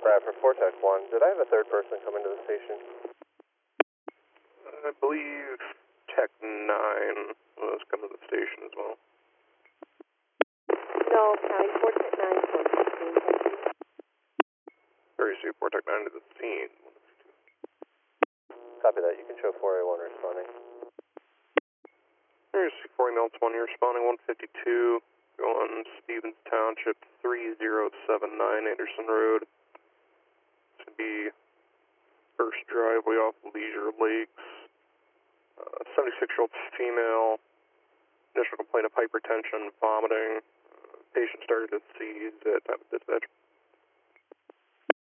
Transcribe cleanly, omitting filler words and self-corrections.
Bradford, 4 Tech 1. Did I have a third person come into the station? I believe Tech 9 was coming to the station as well. No, County 4 Tech 9 is 115, thank you. Very soon, 4 Tech 9 to the scene. Copy that. You can show 4A1 responding. Very soon, 4 Mil 20 responding, 152, going Stevens Township, 3079 Anderson Road. This would be first driveway off Leisure Lakes. 76-year-old female, initial complaint of hypertension, vomiting. Patient started to seize at time of dispatch.